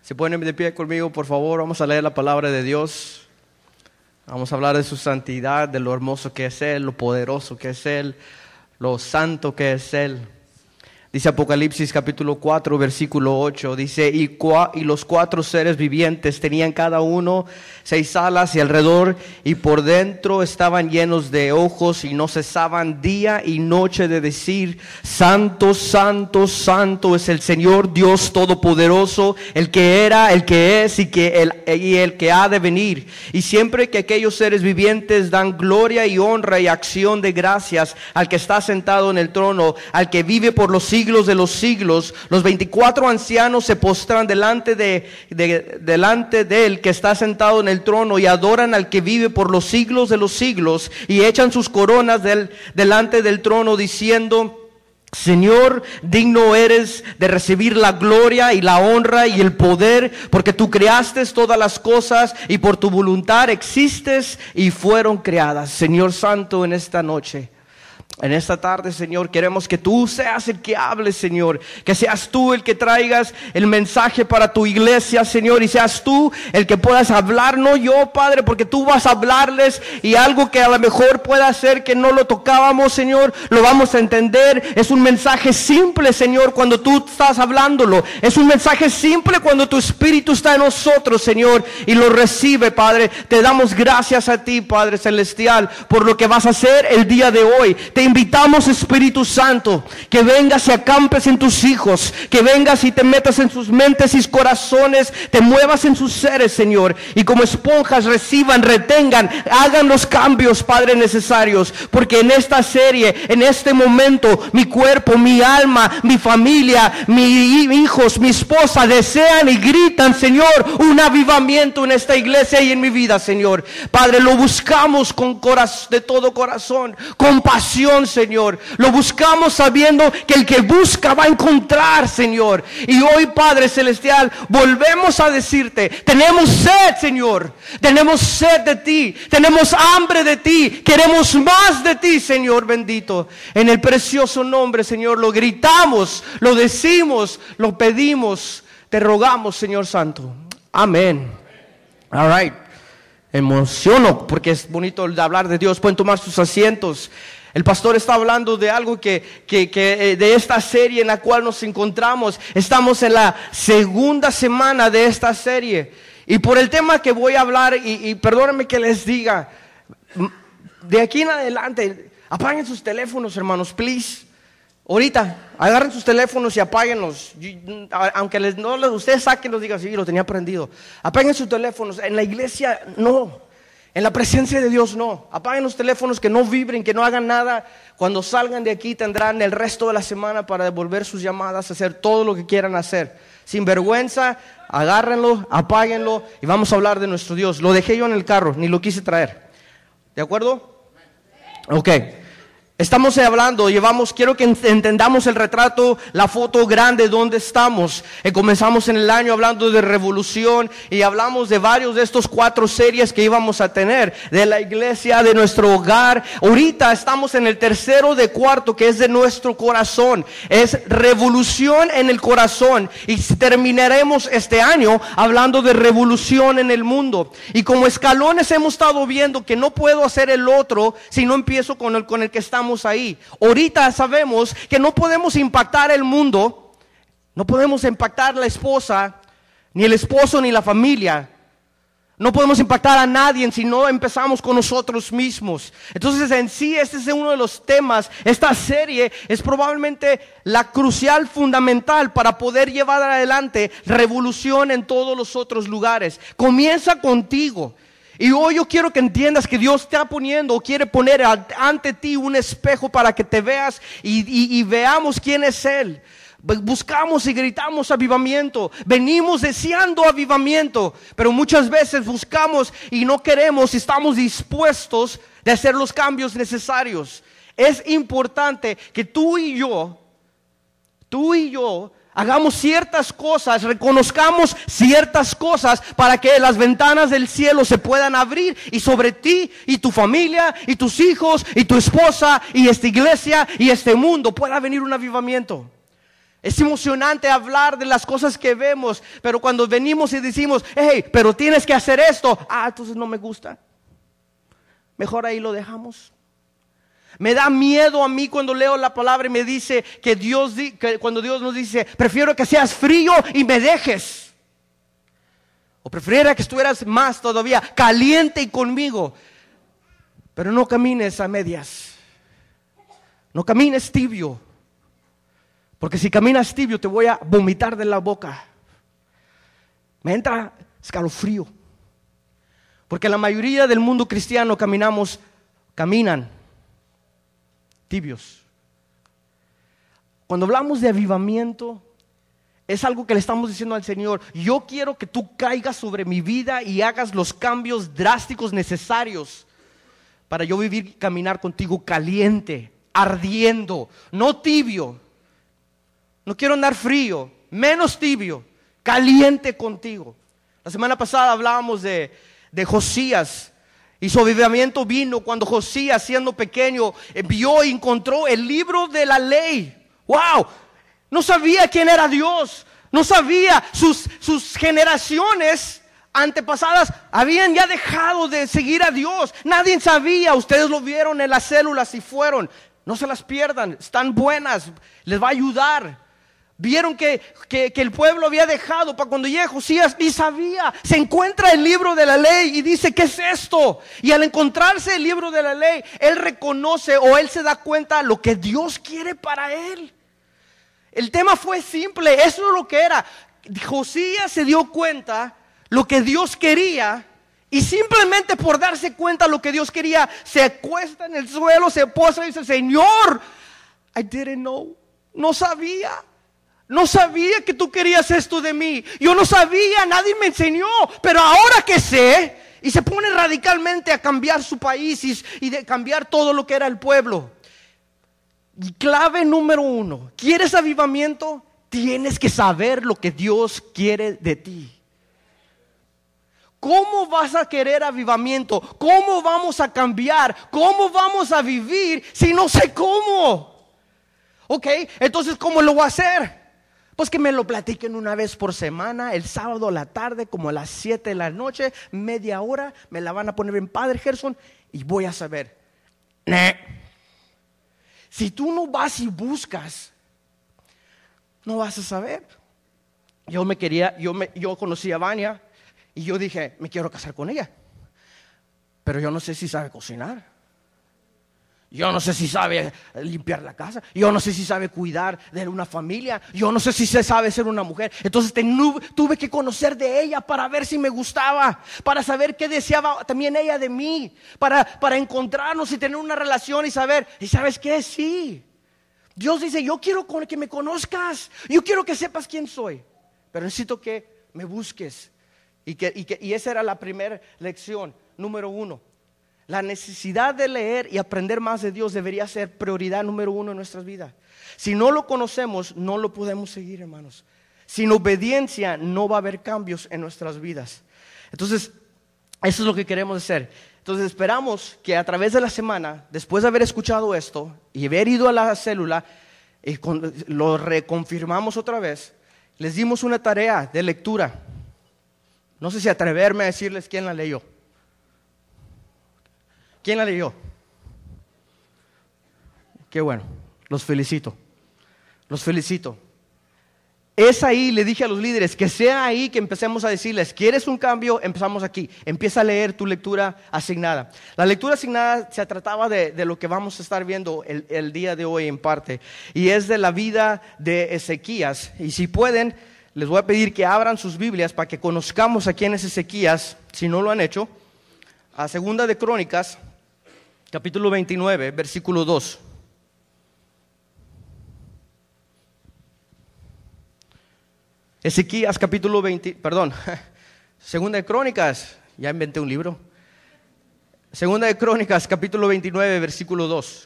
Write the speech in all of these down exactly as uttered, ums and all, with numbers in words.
Se ponen de pie conmigo, por favor. Vamos a leer la palabra de Dios. Vamos a hablar de su santidad, de lo hermoso que es Él, lo poderoso que es Él, lo santo que es Él. Dice Apocalipsis capítulo cuatro, versículo ocho. Dice, y, cua, y los cuatro seres vivientes tenían cada uno seis alas y alrededor y por dentro estaban llenos de ojos y no cesaban día y noche de decir, santo, santo, santo es el Señor Dios Todopoderoso, el que era, el que es y, que el, y el que ha de venir. Y siempre que aquellos seres vivientes dan gloria y honra y acción de gracias al que está sentado en el trono, al que vive por los siglos siglos de los siglos, los veinticuatro ancianos se postran delante de, de, delante de él que está sentado en el trono y adoran al que vive por los siglos de los siglos y echan sus coronas del, delante del trono diciendo, Señor, digno eres de recibir la gloria y la honra y el poder, porque tú creaste todas las cosas y por tu voluntad existes y fueron creadas. Señor Santo, en esta noche, en esta tarde, Señor, queremos que tú seas el que hables, Señor. Que seas tú el que traigas el mensaje para tu iglesia, Señor. Y seas tú el que puedas hablar, no yo, Padre, porque tú vas a hablarles. Y algo que a lo mejor pueda ser que no lo tocábamos, Señor, lo vamos a entender. Es un mensaje simple, Señor, cuando tú estás hablándolo. Es un mensaje simple cuando tu Espíritu está en nosotros, Señor, y lo recibe, Padre. Te damos gracias a ti, Padre Celestial, por lo que vas a hacer el día de hoy. Te invitamos, Espíritu Santo, que vengas y acampes en tus hijos, que vengas y te metas en sus mentes y corazones, te muevas en sus seres, Señor, y como esponjas reciban, retengan, hagan los cambios, Padre, necesarios, porque en esta serie, en este momento, mi cuerpo, mi alma, mi familia, mis hijos, mi esposa desean y gritan, Señor, un avivamiento en esta iglesia y en mi vida, Señor. Padre, lo buscamos con corazón, de todo corazón, con pasión, Señor. Lo buscamos sabiendo que el que busca va a encontrar, Señor. Y hoy, Padre Celestial, volvemos a decirte, tenemos sed, Señor. Tenemos sed de ti. Tenemos hambre de ti. Queremos más de ti, Señor bendito. En el precioso nombre, Señor, lo gritamos, lo decimos, lo pedimos. Te rogamos, Señor Santo. Amén. All right. Emociono porque es bonito hablar de Dios. Pueden tomar sus asientos. El pastor está hablando de algo que, que, que de esta serie en la cual nos encontramos. Estamos en la segunda semana de esta serie. Y por el tema que voy a hablar, y, y perdónenme que les diga, de aquí en adelante, apaguen sus teléfonos, hermanos, please. Ahorita, agarren sus teléfonos y apáguenlos. Aunque les, no, ustedes sáquenlos, digan, sí, lo tenía prendido. Apaguen sus teléfonos. En la iglesia, no. En la presencia de Dios, no. Apaguen los teléfonos, que no vibren, que no hagan nada. Cuando salgan de aquí tendrán el resto de la semana para devolver sus llamadas, hacer todo lo que quieran hacer. Sin vergüenza, agárrenlo, apáguenlo y vamos a hablar de nuestro Dios. Lo dejé yo en el carro, ni lo quise traer. ¿De acuerdo? Ok. Estamos hablando, llevamos, quiero que entendamos el retrato, la foto grande, donde estamos. Eh, comenzamos en el año hablando de revolución y hablamos de varios de estos cuatro series que íbamos a tener, de la iglesia, de nuestro hogar. Ahorita estamos en el tercero de cuarto, que es de nuestro corazón. Es revolución en el corazón. Y terminaremos este año hablando de revolución en el mundo. Y como escalones hemos estado viendo que no puedo hacer el otro si no empiezo con el, con el que estamos ahí. Ahorita sabemos que no podemos impactar el mundo, no podemos impactar la esposa, ni el esposo, ni la familia. No podemos impactar a nadie si no empezamos con nosotros mismos. Entonces, en sí, este es uno de los temas. Esta serie es probablemente la crucial, fundamental para poder llevar adelante revolución en todos los otros lugares. Comienza contigo. Y hoy yo quiero que entiendas que Dios te está poniendo o quiere poner ante ti un espejo para que te veas y, y, y veamos quién es Él. Buscamos y gritamos avivamiento, venimos deseando avivamiento, pero muchas veces buscamos y no queremos y estamos dispuestos de hacer los cambios necesarios. Es importante que tú y yo, tú y yo, hagamos ciertas cosas, reconozcamos ciertas cosas para que las ventanas del cielo se puedan abrir y sobre ti y tu familia y tus hijos y tu esposa y esta iglesia y este mundo pueda venir un avivamiento. Es emocionante hablar de las cosas que vemos, pero cuando venimos y decimos, hey, pero tienes que hacer esto, ah, entonces no me gusta. Mejor ahí lo dejamos. Me da miedo a mí cuando leo la palabra y me dice que Dios, que cuando Dios nos dice, prefiero que seas frío y me dejes. O preferiría que estuvieras más todavía caliente y conmigo. Pero no camines a medias. No camines tibio. Porque si caminas tibio te voy a vomitar de la boca. Me entra escalofrío. Porque la mayoría del mundo cristiano caminamos, caminan tibios. Cuando hablamos de avivamiento, es algo que le estamos diciendo al Señor. Yo quiero que tú caigas sobre mi vida y hagas los cambios drásticos necesarios para yo vivir y caminar contigo caliente, ardiendo, no tibio. No quiero andar frío, menos tibio, caliente contigo. La semana pasada hablábamos de, de Josías. Y su avivamiento vino cuando Josías, siendo pequeño, vio y encontró el libro de la ley. ¡Wow! No sabía quién era Dios. No sabía. Sus, sus generaciones antepasadas habían ya dejado de seguir a Dios. Nadie sabía. Ustedes lo vieron en las células y fueron. No se las pierdan. Están buenas. Les va a ayudar. Vieron que, que, que el pueblo había dejado para cuando llegue Josías, ni sabía. Se encuentra el libro de la ley y dice, ¿qué es esto? Y al encontrarse el libro de la ley, él reconoce o él se da cuenta de lo que Dios quiere para él. El tema fue simple, eso es lo que era. Josías se dio cuenta lo que Dios quería y simplemente por darse cuenta de lo que Dios quería, se acuesta en el suelo, se posa y dice, Señor, I didn't know, no sabía. No sabía que tú querías esto de mí. Yo no sabía, nadie me enseñó. Pero ahora que sé, y se pone radicalmente a cambiar su país y, y de cambiar todo lo que era el pueblo. Y clave número uno, ¿quieres avivamiento? Tienes que saber lo que Dios quiere de ti. ¿Cómo vas a querer avivamiento? ¿Cómo vamos a cambiar? ¿Cómo vamos a vivir si no sé cómo? Ok, entonces ¿cómo lo voy a hacer? Pues que me lo platiquen una vez por semana, el sábado a la tarde, como a las siete de la noche, media hora, me la van a poner en Padre Gerson y voy a saber. Nah. Si tú no vas y buscas, no vas a saber. Yo me quería, yo, me, yo conocí a Vania y yo dije, me quiero casar con ella. Pero yo no sé si sabe cocinar. Yo no sé si sabe limpiar la casa. Yo no sé si sabe cuidar de una familia. Yo no sé si se sabe ser una mujer. Entonces tuve que conocer de ella para ver si me gustaba. Para saber qué deseaba también ella de mí. Para, para encontrarnos y tener una relación y saber. ¿Y sabes qué? Sí. Dios dice, yo quiero que me conozcas. Yo quiero que sepas quién soy. Pero necesito que me busques. Y, que, y, que, y esa era la primera lección, número uno. La necesidad de leer y aprender más de Dios debería ser prioridad número uno en nuestras vidas. Si no lo conocemos, no lo podemos seguir, hermanos. Sin obediencia no va a haber cambios en nuestras vidas. Entonces, eso es lo que queremos hacer. Entonces esperamos que a través de la semana, después de haber escuchado esto y haber ido a la célula, y lo reconfirmamos otra vez, les dimos una tarea de lectura. No sé si atreverme a decirles quién la leyó. ¿Quién la leyó? Qué bueno, los felicito, los felicito. Es ahí, le dije a los líderes, que sea ahí que empecemos a decirles, ¿quieres un cambio? Empezamos aquí, empieza a leer tu lectura asignada. La lectura asignada se trataba de, de lo que vamos a estar viendo el, el día de hoy en parte, y es de la vida de Ezequías. Y si pueden, les voy a pedir que abran sus Biblias para que conozcamos a quién es Ezequías, si no lo han hecho, a Segunda de Crónicas, capítulo veintinueve, versículo dos. Ezequías capítulo veinte, perdón, Segunda de Crónicas, ya inventé un libro. Segunda de Crónicas capítulo veintinueve, versículo dos.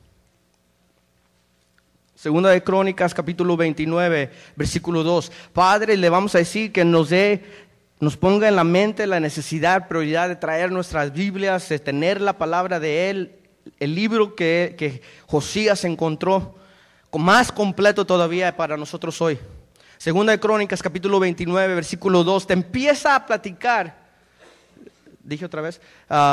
Segunda de Crónicas capítulo veintinueve, versículo dos. Padre, le vamos a decir que nos dé nos ponga en la mente la necesidad, prioridad de traer nuestras Biblias, de tener la palabra de Él, el libro que, que Josías encontró más completo todavía para nosotros hoy. Segunda de Crónicas, capítulo veintinueve, versículo dos, te empieza a platicar, dije otra vez,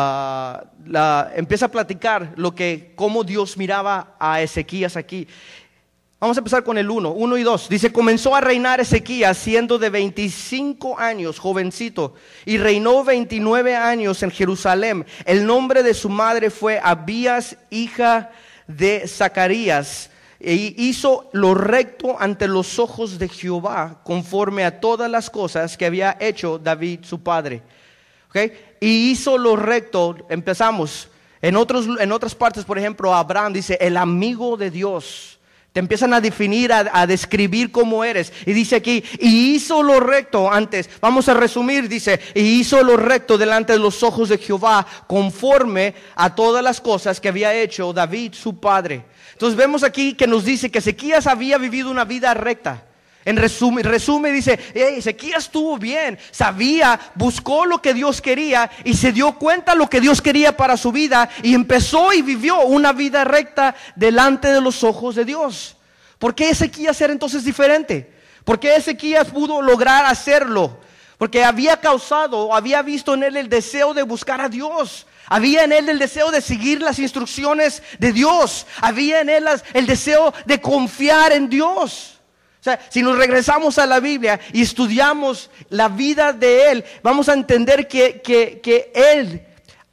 uh, la, empieza a platicar lo que, cómo Dios miraba a Ezequías aquí. Vamos a empezar con el uno, uno y dos. Dice, comenzó a reinar Ezequías siendo de veinticinco años, jovencito, y reinó veintinueve años en Jerusalén. El nombre de su madre fue Abías, hija de Zacarías. E hizo lo recto ante los ojos de Jehová, conforme a todas las cosas que había hecho David su padre. ¿Okay? Y hizo lo recto, empezamos. En, otros, en otras partes, por ejemplo, Abraham dice, el amigo de Dios. Te empiezan a definir, a, a describir cómo eres. Y dice aquí, y hizo lo recto antes. Vamos a resumir, dice, y hizo lo recto delante de los ojos de Jehová, conforme a todas las cosas que había hecho David su padre. Entonces vemos aquí que nos dice que Ezequías había vivido una vida recta. En resumen, resumen dice, hey, Ezequías estuvo bien, sabía, buscó lo que Dios quería y se dio cuenta lo que Dios quería para su vida y empezó y vivió una vida recta delante de los ojos de Dios. ¿Por qué Ezequías era entonces diferente? ¿Por qué Ezequías pudo lograr hacerlo? Porque había causado, había visto en él el deseo de buscar a Dios. Había en él el deseo de seguir las instrucciones de Dios. Había en él el deseo de confiar en Dios. O sea, si nos regresamos a la Biblia y estudiamos la vida de él, vamos a entender que, que, que él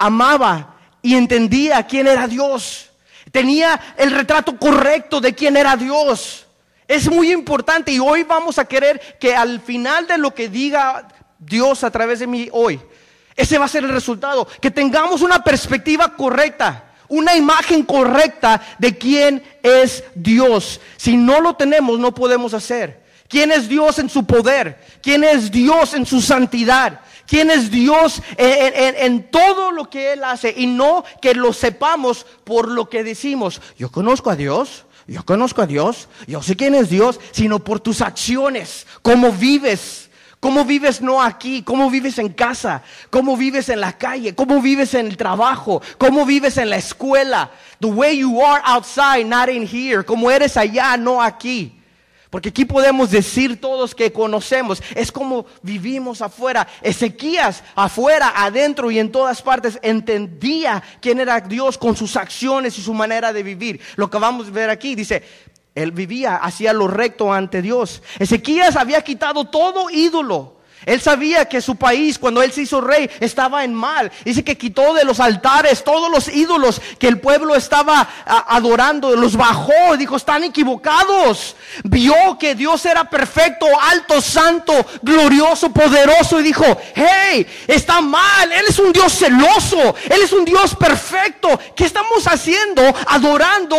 amaba y entendía quién era Dios. Tenía el retrato correcto de quién era Dios. Es muy importante y hoy vamos a querer que al final de lo que diga Dios a través de mí hoy, ese va a ser el resultado. Que tengamos una perspectiva correcta. Una imagen correcta de quién es Dios. Si no lo tenemos, no podemos hacer. ¿Quién es Dios en su poder? ¿Quién es Dios en su santidad? ¿Quién es Dios en, en, en todo lo que Él hace? Y no que lo sepamos por lo que decimos. Yo conozco a Dios, yo conozco a Dios, yo sé quién es Dios, sino por tus acciones, cómo vives. ¿Cómo vives no aquí? ¿Cómo vives en casa? ¿Cómo vives en la calle? ¿Cómo vives en el trabajo? ¿Cómo vives en la escuela? The way you are outside, not in here. ¿Cómo eres allá, no aquí? Porque aquí podemos decir todos que conocemos. Es como vivimos afuera. Ezequías afuera, adentro y en todas partes entendía quién era Dios con sus acciones y su manera de vivir. Lo que vamos a ver aquí dice... Él vivía, hacía lo recto ante Dios. Ezequías había quitado todo ídolo. Él sabía que su país, cuando él se hizo rey, estaba en mal. Dice que quitó de los altares todos los ídolos que el pueblo estaba a, adorando. Los bajó, dijo, están equivocados. Vio que Dios era perfecto, alto, santo, glorioso, poderoso. Y dijo, hey, está mal. Él es un Dios celoso. Él es un Dios perfecto. ¿Qué estamos haciendo? Adorando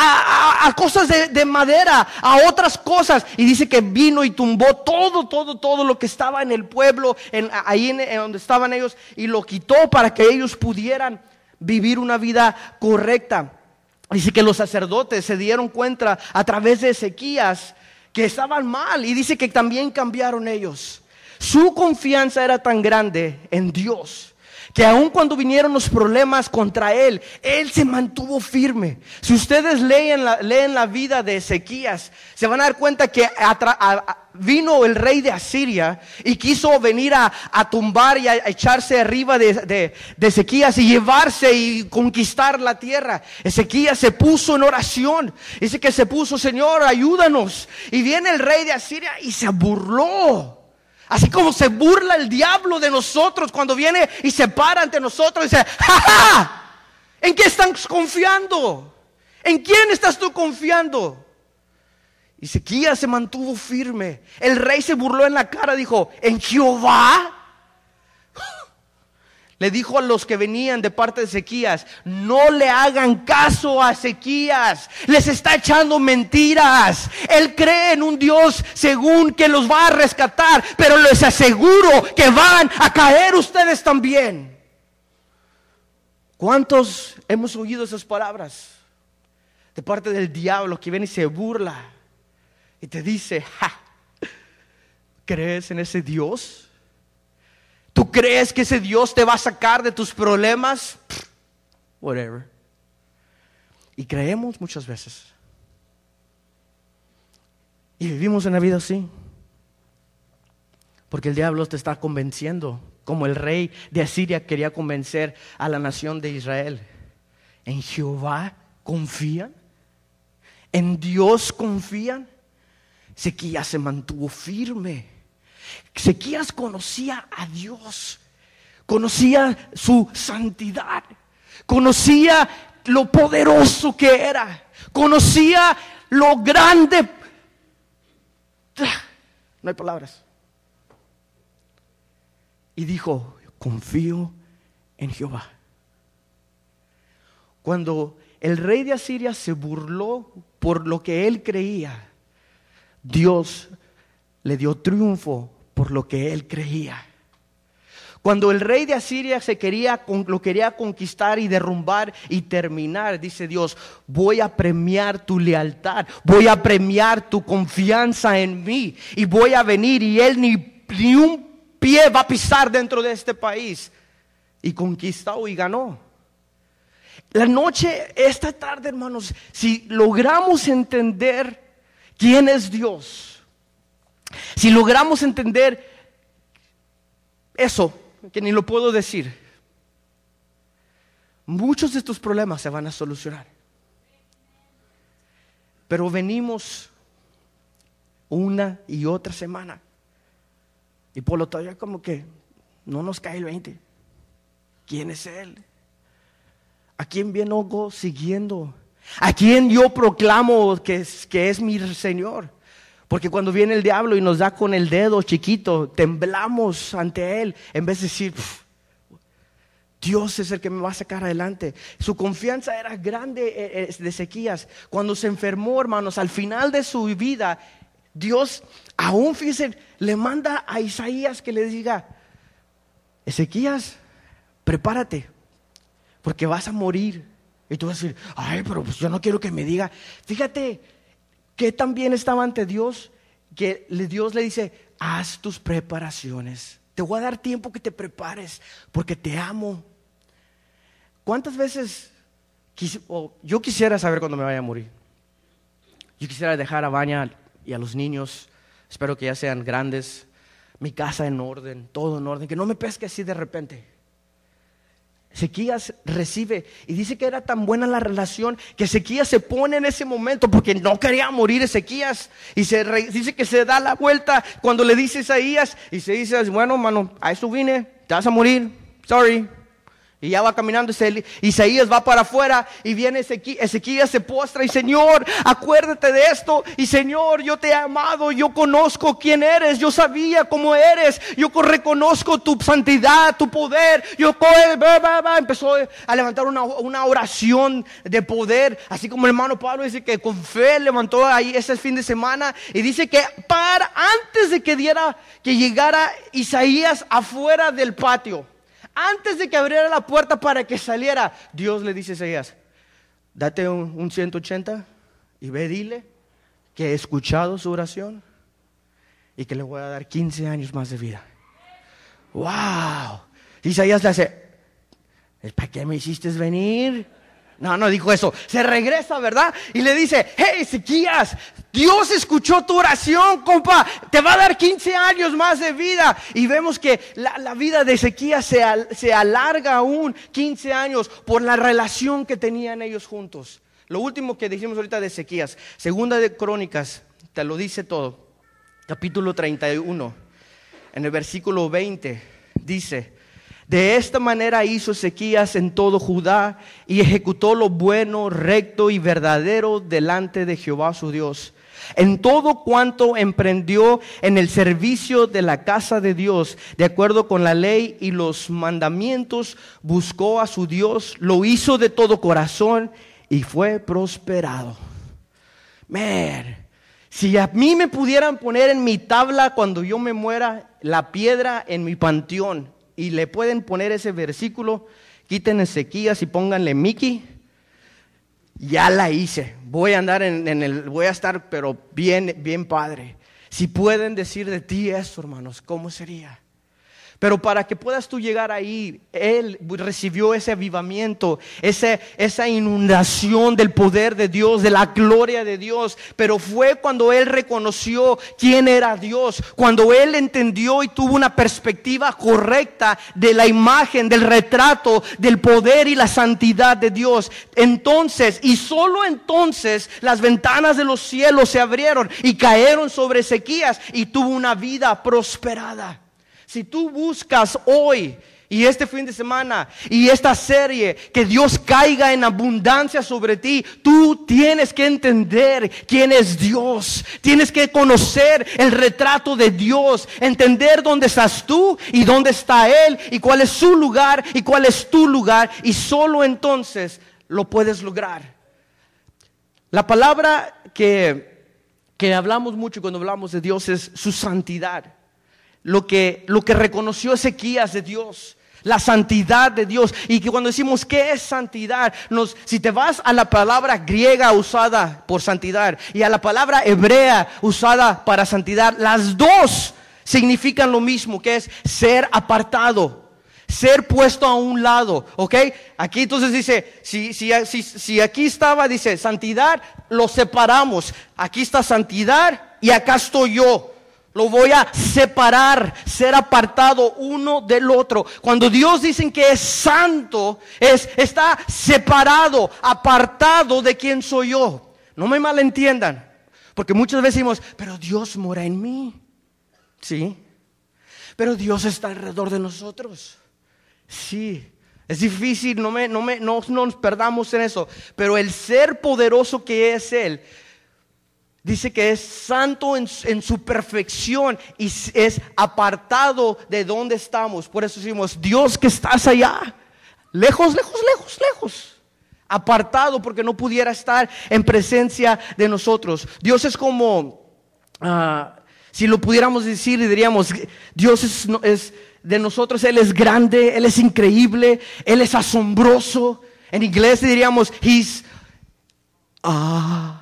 a, a, a cosas de, de madera, a otras cosas. Y dice que vino y tumbó todo, todo, todo lo que estaba en el pueblo, en, ahí en, en donde estaban ellos, y lo quitó para que ellos pudieran vivir una vida correcta. Dice que los sacerdotes se dieron cuenta a través de Ezequías que estaban mal, y dice que también cambiaron ellos. Su confianza era tan grande en Dios que aun cuando vinieron los problemas contra él, él se mantuvo firme. Si ustedes leen la, leen la vida de Ezequías, se van a dar cuenta que atra, a, a, vino el rey de Asiria y quiso venir a, a tumbar y a, a echarse arriba de, de, de Ezequías y llevarse y conquistar la tierra. Ezequías se puso en oración. Dice que se puso, Señor, ayúdanos. Y viene el rey de Asiria y se burló. Así como se burla el diablo de nosotros cuando viene y se para ante nosotros y dice, ¡ja, ja! ¿En qué están confiando? ¿En quién estás tú confiando? Y Ezequías se mantuvo firme. El rey se burló en la cara, dijo, ¿en Jehová? Le dijo a los que venían de parte de Ezequías, no le hagan caso a Ezequías, les está echando mentiras. Él cree en un Dios según que los va a rescatar, pero les aseguro que van a caer ustedes también. ¿Cuántos hemos oído esas palabras de parte del diablo que viene y se burla y te dice, ja, ¿crees en ese Dios? ¿Tú crees que ese Dios te va a sacar de tus problemas? Whatever. Y creemos muchas veces. Y vivimos una vida así. Porque el diablo te está convenciendo, como el rey de Asiria quería convencer a la nación de Israel. ¿En Jehová confían? ¿En Dios confían? Ezequías se mantuvo firme. Ezequías conocía a Dios, conocía su santidad, conocía lo poderoso que era, conocía lo grande. No hay palabras. Y dijo: confío en Jehová. Cuando el rey de Asiria se burló por lo que él creía, Dios le dio triunfo por lo que él creía. Cuando el rey de Asiria se quería, lo quería conquistar y derrumbar y terminar, dice Dios: voy a premiar tu lealtad, voy a premiar tu confianza en mí, y voy a venir, y él ni, ni un pie va a pisar dentro de este país. Y conquistó y ganó. La noche, esta tarde, hermanos, si logramos entender quién es Dios, si logramos entender eso, que ni lo puedo decir, muchos de estos problemas se van a solucionar. Pero venimos una y otra semana y por lo todavía como que no nos cae el veinte. ¿Quién es Él? ¿A quién vengo siguiendo? ¿A quién yo proclamo que es, que es mi Señor? Porque cuando viene el diablo y nos da con el dedo chiquito, temblamos ante Él en vez de decir: Dios es el que me va a sacar adelante. Su confianza era grande de Ezequías. Cuando se enfermó, hermanos, al final de su vida, Dios aún, fíjense, le manda a Isaías que le diga: Ezequías, prepárate, porque vas a morir. Y tú vas a decir: ay, pero pues yo no quiero que me diga. Fíjate que también estaba ante Dios, que Dios le dice: haz tus preparaciones, te voy a dar tiempo que te prepares, porque te amo. ¿Cuántas veces quis, oh, yo quisiera saber cuándo me vaya a morir? Yo quisiera dejar a Baña y a los niños, espero que ya sean grandes, mi casa en orden, todo en orden, que no me pesque así de repente. Ezequías recibe, y dice que era tan buena la relación que Ezequías se pone en ese momento, porque no quería morir Ezequías, y se re, dice que se da la vuelta cuando le dice Isaías, y se dice: bueno, mano, a eso vine, te vas a morir, sorry. Y ya va caminando, Isaías va para afuera y viene Ezequías, Ezequías se postra y: Señor, acuérdate de esto, y Señor, yo te he amado, yo conozco quién eres, yo sabía cómo eres, yo reconozco tu santidad, tu poder. Yo empezó a levantar una, una oración de poder, así como el hermano Pablo dice que con fe levantó ahí ese fin de semana, y dice que para antes de que diera, que llegara Isaías afuera del patio, antes de que abriera la puerta para que saliera, Dios le dice a Isaías: date un, un ciento ochenta y ve, dile que he escuchado su oración y que le voy a dar quince años más de vida. ¡Wow! Isaías le hace: ¿para qué me hiciste venir? No, no dijo eso. Se regresa, ¿verdad? Y le dice: hey, Ezequías, Dios escuchó tu oración, compa, te va a dar quince años más de vida. Y vemos que la, la vida de Ezequías se, al, se alarga aún quince años por la relación que tenían ellos juntos. Lo último que dijimos ahorita de Ezequías, Segunda de Crónicas, te lo dice todo. Capítulo treinta y uno, en el versículo veinte, dice: de esta manera hizo Ezequías en todo Judá, y ejecutó lo bueno, recto y verdadero delante de Jehová su Dios. En todo cuanto emprendió en el servicio de la casa de Dios, de acuerdo con la ley y los mandamientos, buscó a su Dios, lo hizo de todo corazón y fue prosperado. Man, si a mí me pudieran poner en mi tabla cuando yo me muera la piedra en mi panteón, y le pueden poner ese versículo, quiten Ezequías y pónganle Mickey, ya la hice. Voy a andar en, en el, voy a estar pero bien, bien padre. Si pueden decir de ti eso, hermanos, ¿cómo sería? Pero para que puedas tú llegar ahí, Él recibió ese avivamiento, ese, esa inundación del poder de Dios, de la gloria de Dios. Pero fue cuando Él reconoció quién era Dios, cuando Él entendió y tuvo una perspectiva correcta de la imagen, del retrato, del poder y la santidad de Dios. Entonces, y solo entonces, las ventanas de los cielos se abrieron y cayeron sobre Ezequías y tuvo una vida prosperada. Si tú buscas hoy y este fin de semana y esta serie que Dios caiga en abundancia sobre ti, tú tienes que entender quién es Dios. Tienes que conocer el retrato de Dios, entender dónde estás tú y dónde está Él y cuál es su lugar y cuál es tu lugar, y solo entonces lo puedes lograr. La palabra que, que hablamos mucho cuando hablamos de Dios es su santidad. Lo que, lo que reconoció Ezequías de Dios, la santidad de Dios. Y que cuando decimos ¿qué es santidad? Nos, si te vas a la palabra griega usada por santidad y a la palabra hebrea usada para santidad, las dos significan lo mismo, que es ser apartado, ser puesto a un lado, ¿ok? Aquí entonces dice, si, si, si, si aquí estaba, dice santidad, lo separamos. Aquí está santidad y acá estoy yo. Lo voy a separar, ser apartado uno del otro. Cuando Dios dice que es santo, es, está separado, apartado de quien soy yo. No me malentiendan, porque muchas veces decimos, pero Dios mora en mí. Sí, pero Dios está alrededor de nosotros. Sí, es difícil, no, me, no, me, no, no nos perdamos en eso. Pero el ser poderoso que es Él, dice que es santo en, en su perfección y es apartado de donde estamos. Por eso decimos, Dios que estás allá, lejos, lejos, lejos, lejos. Apartado porque no pudiera estar en presencia de nosotros. Dios es como, uh, si lo pudiéramos decir, diríamos, Dios es, es de nosotros, Él es grande, Él es increíble, Él es asombroso. En inglés diríamos, He's... Ah...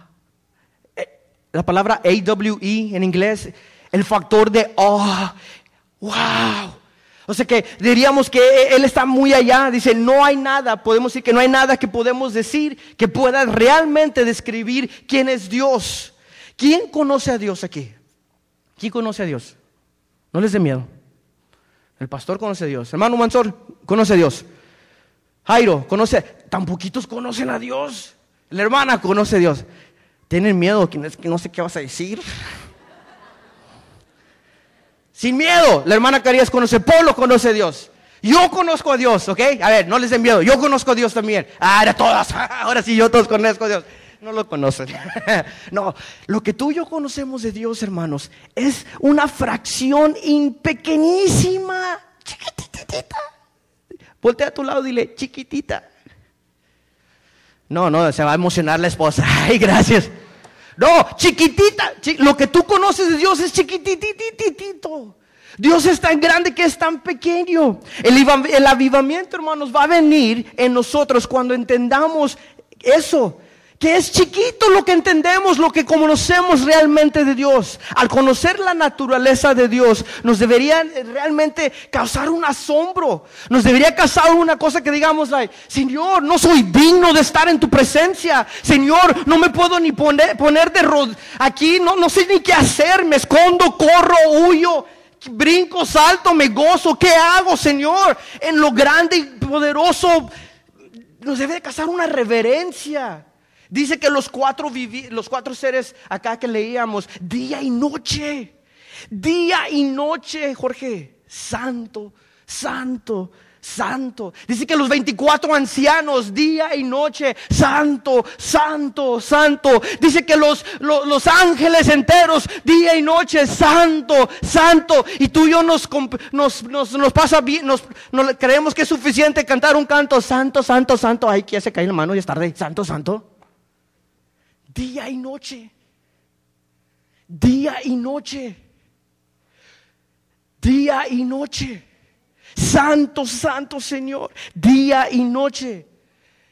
La palabra A W E en inglés, el factor de oh, wow. O sea que diríamos que Él está muy allá. Dice, no hay nada, podemos decir que no hay nada que podemos decir que pueda realmente describir quién es Dios. ¿Quién conoce a Dios aquí? ¿Quién conoce a Dios? No les dé miedo. El pastor conoce a Dios. Hermano Mansor conoce a Dios. Jairo conoce. Tan poquitos conocen a Dios. La hermana conoce a Dios. ¿Tienen miedo? Que no sé qué vas a decir. Sin miedo. La hermana Carías conoce. Polo conoce a Dios. Yo conozco a Dios, ¿ok? A ver, no les den miedo. Yo conozco a Dios también. Ah, de todas. Ahora sí, yo todos conozco a Dios. No lo conocen. No, lo que tú y yo conocemos de Dios, hermanos, es una fracción pequeñísima. Chiquititita. Voltea a tu lado y dile, chiquitita. No, no, se va a emocionar la esposa. Ay, gracias. No, chiquitita. Chi- lo que tú conoces de Dios es chiquititititito. Dios es tan grande que es tan pequeño. El, el avivamiento, hermanos, va a venir en nosotros cuando entendamos eso. Que es chiquito lo que entendemos, lo que conocemos realmente de Dios. Al conocer la naturaleza de Dios, nos debería realmente causar un asombro. Nos debería causar una cosa que digamos, like, Señor, no soy digno de estar en tu presencia. Señor, no me puedo ni poner, poner de rod- aquí, no, no sé ni qué hacer. Me escondo, corro, huyo, brinco, salto, me gozo. ¿Qué hago, Señor? En lo grande y poderoso nos debe causar una reverencia. Dice que los cuatro, vivi- los cuatro seres acá que leíamos, día y noche, día y noche, Jorge, santo, santo, santo. Dice que los veinticuatro ancianos, día y noche, santo, santo, santo. Dice que los, los, los ángeles enteros, día y noche, santo, santo. Y tú y yo nos, nos, nos, nos pasa bien, nos, nos creemos que es suficiente cantar un canto, santo, santo, santo. Ay, que ya se cae la mano y es tarde, santo, santo. Día y noche, día y noche, día y noche, santo, santo Señor, día y noche.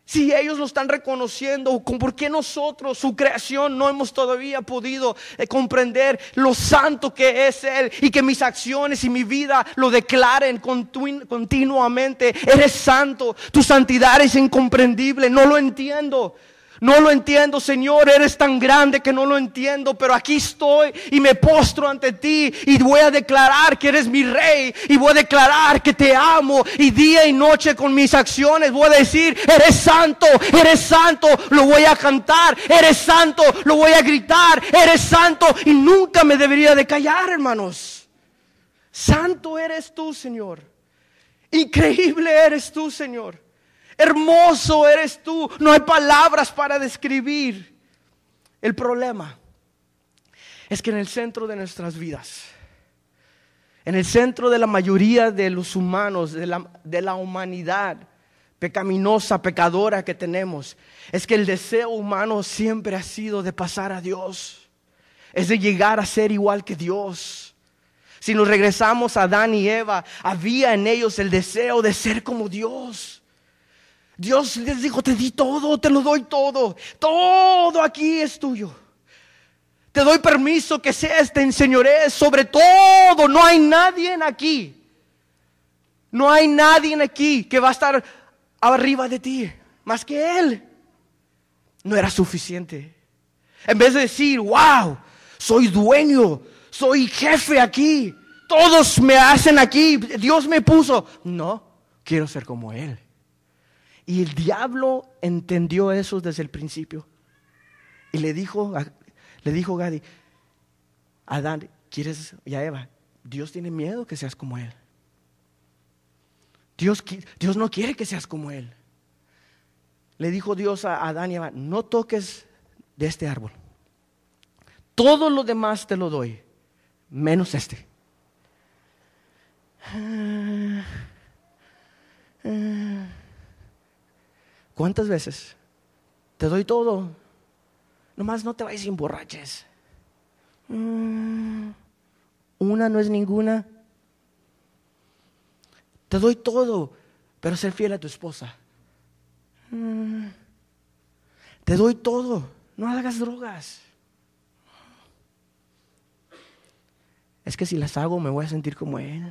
Si ellos lo están reconociendo, ¿por qué nosotros, su creación, no hemos todavía podido eh, comprender lo santo que es Él y que mis acciones y mi vida lo declaren continu- continuamente? Eres santo, tu santidad es incomprendible, no lo entiendo. No lo entiendo, Señor, eres tan grande que no lo entiendo, pero aquí estoy y me postro ante ti y voy a declarar que eres mi rey y voy a declarar que te amo, y día y noche con mis acciones voy a decir, eres santo, eres santo, lo voy a cantar, eres santo, lo voy a gritar, eres santo, y nunca me debería de callar, hermanos. Santo eres tú, Señor. Increíble eres tú, Señor. Hermoso eres tú. No hay palabras para describir. El problema es que en el centro de nuestras vidas, en el centro de la mayoría de los humanos, de la, de la humanidad pecaminosa, pecadora que tenemos, es que el deseo humano siempre ha sido de pasar a Dios, es de llegar a ser igual que Dios. Si nos regresamos a Adán y Eva, había en ellos el deseo de ser como Dios. Dios les dijo, te di todo, te lo doy todo, todo aquí es tuyo. Te doy permiso que seas, te enseñorees sobre todo. No hay nadie aquí, no hay nadie aquí que va a estar arriba de ti más que Él. No era suficiente. En vez de decir, wow, soy dueño, soy jefe aquí, todos me hacen aquí, Dios me puso. No, quiero ser como Él. Y el diablo entendió eso desde el principio. Y le dijo, le dijo Gadi, Adán, ¿quieres? Y a Eva, Dios tiene miedo que seas como Él. Dios, Dios no quiere que seas como Él. Le dijo Dios a Adán y a Eva, no toques de este árbol. Todo lo demás te lo doy, menos este. Uh, uh. ¿Cuántas veces te doy todo? Nomás no te vayas y emborraches. Mm, una no es ninguna. Te doy todo, pero ser fiel a tu esposa. Mm, te doy todo, no hagas drogas. Es que si las hago me voy a sentir como Él.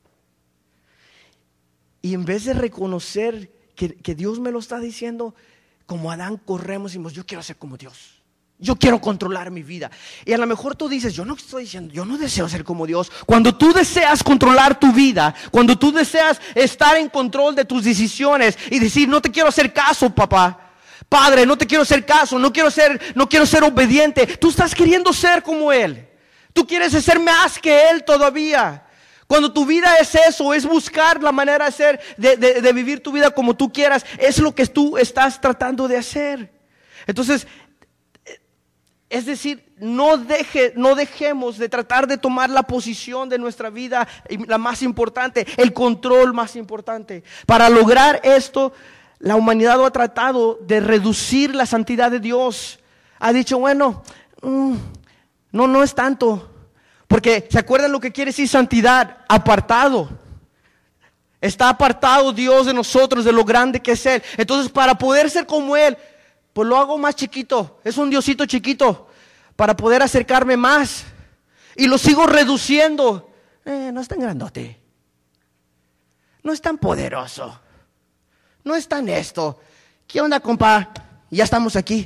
Y en vez de reconocer Que, que Dios me lo está diciendo, como Adán corremos y decimos, yo quiero ser como Dios, yo quiero controlar mi vida. Y a lo mejor tú dices, yo no estoy diciendo, yo no deseo ser como Dios. Cuando tú deseas controlar tu vida, cuando tú deseas estar en control de tus decisiones y decir, no te quiero hacer caso, papá, padre, no te quiero hacer caso, no quiero ser, no quiero ser obediente, tú estás queriendo ser como Él. Tú quieres ser más que Él todavía. Cuando tu vida es eso, es buscar la manera de, ser, de, de, de vivir tu vida como tú quieras, es lo que tú estás tratando de hacer. Entonces, es decir, no, deje, no dejemos de tratar de tomar la posición de nuestra vida, la más importante, el control más importante. Para lograr esto, la humanidad ha tratado de reducir la santidad de Dios. Ha dicho, bueno, mmm, no, no es tanto. Porque, ¿se acuerdan lo que quiere decir santidad? Apartado. Está apartado Dios de nosotros, de lo grande que es Él. Entonces, para poder ser como Él, pues lo hago más chiquito. Es un Diosito chiquito, para poder acercarme más. Y lo sigo reduciendo. Eh, no es tan grandote. No es tan poderoso. No es tan esto. ¿Qué onda, compa? Ya estamos aquí.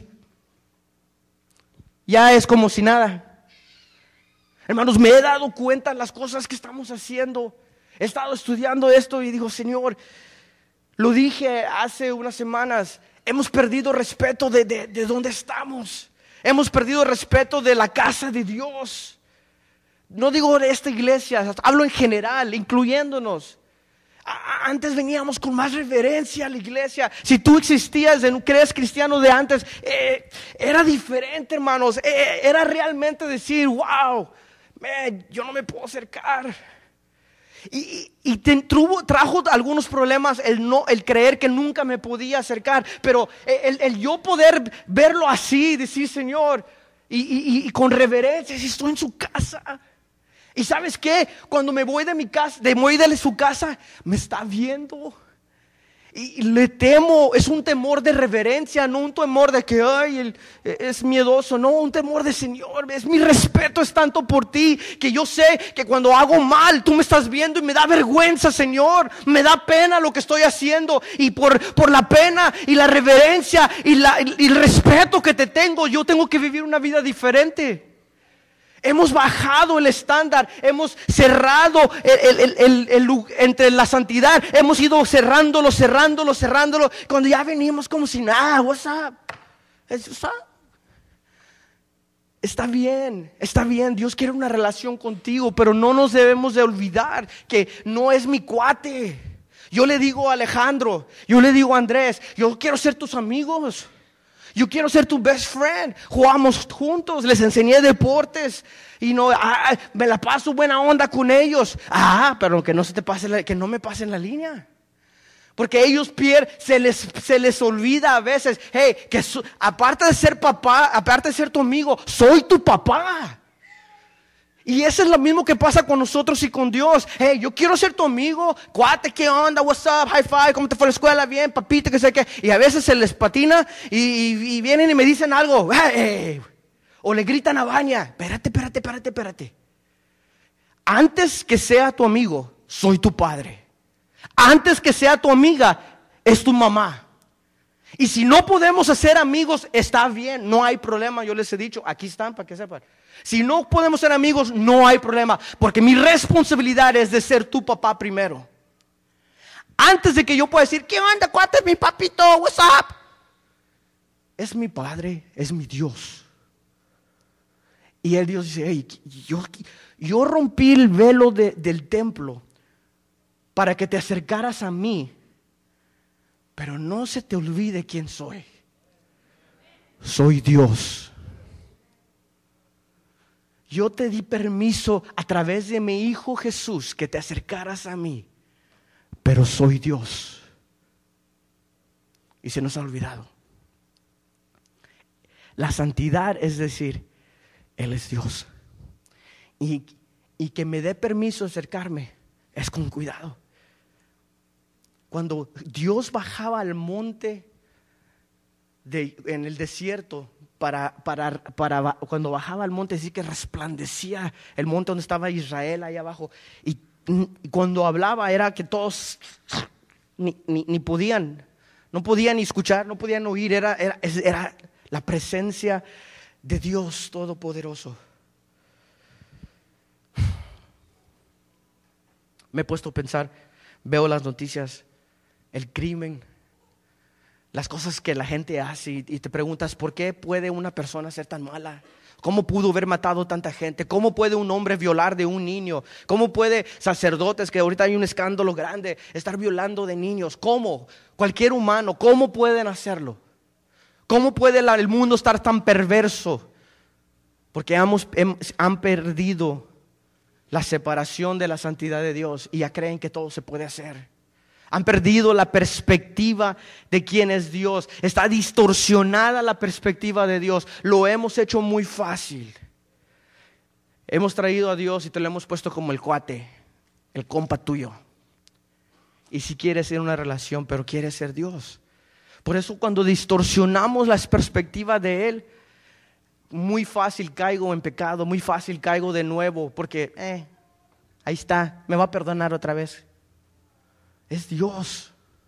Ya es como si nada. Hermanos, me he dado cuenta de las cosas que estamos haciendo. He estado estudiando esto y digo, Señor, lo dije hace unas semanas, hemos perdido respeto de, de, de dónde estamos. Hemos perdido respeto de la casa de Dios. No digo de esta iglesia, hablo en general, incluyéndonos. Antes veníamos con más reverencia a la iglesia. Si tú existías, que eres cristiano de antes, eh, era diferente, hermanos. Eh, era realmente decir, wow, man, yo no me puedo acercar. Y, y, y te, trubo, trajo algunos problemas el, no, el creer que nunca me podía acercar. Pero el, el yo poder verlo así, decir, Señor, y, y, y con reverencia, si estoy en su casa. Y ¿sabes qué? Cuando me voy de mi casa, de voy de su casa, me está viendo. Y le temo, es un temor de reverencia, no un temor de que ay, él es miedoso, no, un temor de Señor, es mi respeto es tanto por ti, que yo sé que cuando hago mal, tú me estás viendo y me da vergüenza, Señor, me da pena lo que estoy haciendo, y por, por la pena y la reverencia y, la, y el respeto que te tengo, yo tengo que vivir una vida diferente. Hemos bajado el estándar, hemos cerrado el, el, el, el, el, entre la santidad, hemos ido cerrándolo, cerrándolo, cerrándolo, cuando ya venimos como si nada, what's up, what's up? Está bien, está bien, Dios quiere una relación contigo, pero no nos debemos de olvidar que no es mi cuate. Yo le digo a Alejandro, yo le digo a Andrés, yo quiero ser tus amigos. Yo quiero ser tu best friend. Jugamos juntos, les enseñé deportes y no, ah, me la paso buena onda con ellos. Ah, pero que no se te pase, la, que no me pasen la línea. Porque ellos pierden, se les, se les olvida a veces, hey, que so, aparte de ser papá, aparte de ser tu amigo, soy tu papá. Y eso es lo mismo que pasa con nosotros y con Dios. Hey, yo quiero ser tu amigo. Cuate, ¿qué onda? What's up? High five. ¿Cómo te fue la escuela? Bien, papito, que sé qué. Y a veces se les patina y, y, y vienen y me dicen algo. Hey, o le gritan a Vania. Espérate, espérate, espérate, espérate. Antes que sea tu amigo, soy tu padre. Antes que sea tu amiga, es tu mamá. Y si no podemos hacer amigos, está bien, no hay problema. Yo les he dicho, aquí están para que sepan. Si no podemos ser amigos, no hay problema, porque mi responsabilidad es de ser tu papá primero. Antes de que yo pueda decir, ¿qué onda, cuate, mi papito? What's up? Es mi padre, es mi Dios. Y el Dios dice, hey, yo, yo rompí el velo de, del templo para que te acercaras a mí. Pero no se te olvide quién soy. Soy Dios. Yo te di permiso a través de mi Hijo Jesús que te acercaras a mí. Pero soy Dios. Y se nos ha olvidado. La santidad es decir, Él es Dios. Y, y que me dé permiso de acercarme es con cuidado. Cuando Dios bajaba al monte de, en el desierto, para, para, para, cuando bajaba al monte, sí que resplandecía el monte donde estaba Israel ahí abajo. Y, y cuando hablaba era que todos ni, ni, ni podían, no podían ni escuchar, no podían oír. Era, era, era la presencia de Dios Todopoderoso. Me he puesto a pensar, veo las noticias, el crimen, las cosas que la gente hace y, y te preguntas, ¿por qué puede una persona ser tan mala? ¿Cómo pudo haber matado tanta gente? ¿Cómo puede un hombre violar de un niño? ¿Cómo puede sacerdotes, que ahorita hay un escándalo grande, estar violando de niños? ¿Cómo? Cualquier humano, ¿cómo pueden hacerlo? ¿Cómo puede la, el mundo estar tan perverso? Porque hemos, hem, han perdido la separación de la santidad de Dios y ya creen que todo se puede hacer. Han perdido la perspectiva de quién es Dios. Está distorsionada la perspectiva de Dios. Lo hemos hecho muy fácil. Hemos traído a Dios y te lo hemos puesto como el cuate, el compa tuyo. Y si quieres ser una relación, pero quieres ser Dios. Por eso cuando distorsionamos la perspectiva de Él, muy fácil caigo en pecado, muy fácil caigo de nuevo, porque eh, ahí está, me va a perdonar otra vez. Es Dios.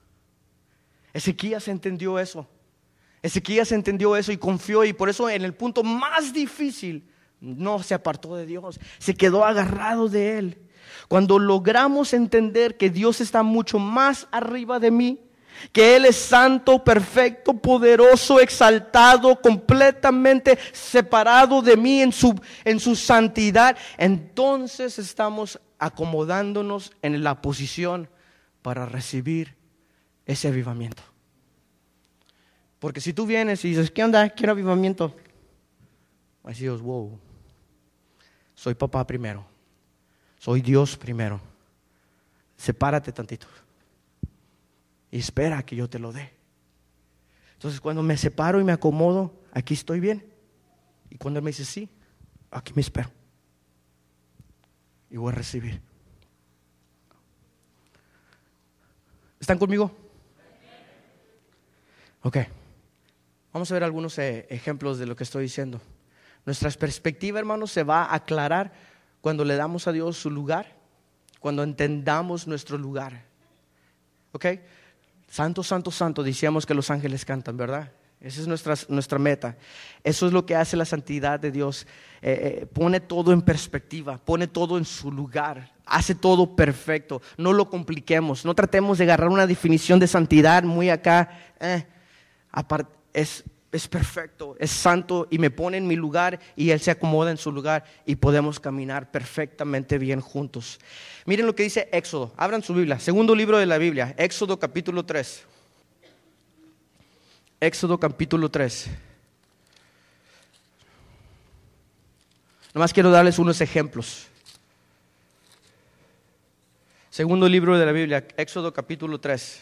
Ezequías entendió eso. Ezequías entendió eso y confió, y por eso en el punto más difícil no se apartó de Dios, se quedó agarrado de Él. Cuando logramos entender que Dios está mucho más arriba de mí, que Él es santo, perfecto, poderoso, exaltado, completamente separado de mí en su, en su santidad, entonces estamos acomodándonos en la posición para recibir ese avivamiento. Porque si tú vienes y dices, ¿qué onda? Quiero avivamiento. Así Dios, wow. Soy papá primero. Soy Dios primero. Sepárate tantito. Y espera que yo te lo dé. Entonces cuando me separo y me acomodo, aquí estoy bien. Y cuando Él me dice sí, aquí me espero. Y voy a recibir. ¿Están conmigo? Ok, vamos a ver algunos eh, ejemplos de lo que estoy diciendo. Nuestra perspectiva, hermanos, se va a aclarar cuando le damos a Dios su lugar, cuando entendamos nuestro lugar. Ok, santo, santo, santo, decíamos que los ángeles cantan, ¿verdad? Esa es nuestra, nuestra meta. Eso es lo que hace la santidad de Dios. Eh, eh, pone todo en perspectiva, pone todo en su lugar, hace todo perfecto. No lo compliquemos, no tratemos de agarrar una definición de santidad muy acá. Eh, apart, es, es perfecto, es santo y me pone en mi lugar y Él se acomoda en su lugar y podemos caminar perfectamente bien juntos. Miren lo que dice Éxodo. Abran su Biblia, segundo libro de la Biblia, Éxodo capítulo tres. Éxodo capítulo tres. Nomás quiero darles unos ejemplos. Segundo libro de la Biblia, Éxodo capítulo tres.